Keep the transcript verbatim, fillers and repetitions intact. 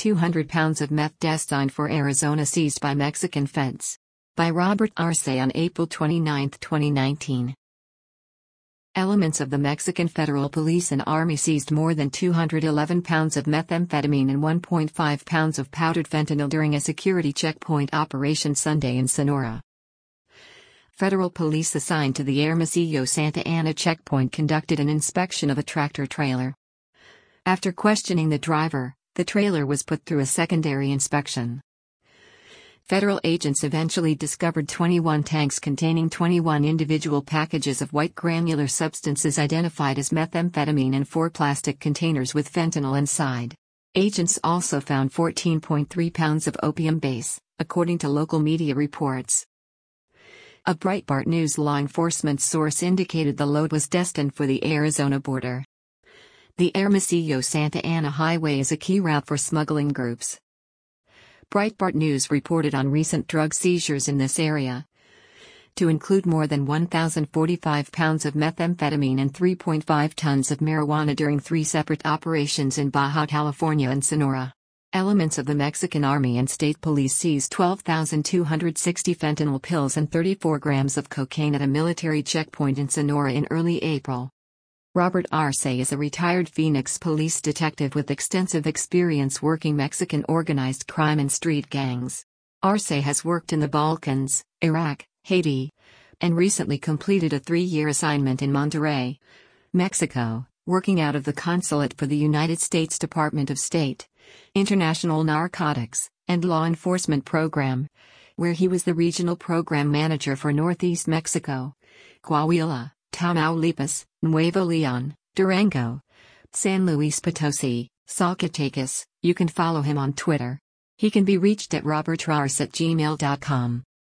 two hundred pounds of meth destined for Arizona seized by Mexican feds. By Robert Arce on April twenty-ninth, twenty nineteen. Elements of the Mexican Federal Police and Army seized more than two hundred eleven pounds of methamphetamine and one point five pounds of powdered fentanyl during a security checkpoint operation Sunday in Sonora. Federal police assigned to the Hermosillo Santa Ana checkpoint conducted an inspection of a tractor-trailer. After questioning the driver, the trailer was put through a secondary inspection. Federal agents eventually discovered twenty-one tanks containing twenty-one individual packages of white granular substances identified as methamphetamine and four plastic containers with fentanyl inside. Agents also found fourteen point three pounds of opium base, according to local media reports. A Breitbart News law enforcement source indicated the load was destined for the Arizona border. The Hermosillo Santa Ana Highway is a key route for smuggling groups. Breitbart News reported on recent drug seizures in this area, to include more than one thousand forty-five pounds of methamphetamine and three point five tons of marijuana during three separate operations in Baja California and Sonora. Elements of the Mexican Army and State Police seized twelve thousand two hundred sixty fentanyl pills and thirty-four grams of cocaine at a military checkpoint in Sonora in early April. Robert Arce is a retired Phoenix police detective with extensive experience working Mexican organized crime and street gangs. Arce has worked in the Balkans, Iraq, Haiti, and recently completed a three-year assignment in Monterrey, Mexico, working out of the consulate for the United States Department of State, International Narcotics, and Law Enforcement Program, where he was the regional program manager for Northeast Mexico, Coahuila, Tamaulipas, Nuevo Leon, Durango, San Luis Potosi, Zacatecas. You can follow him on Twitter. He can be reached at robertarce at gmail dot com.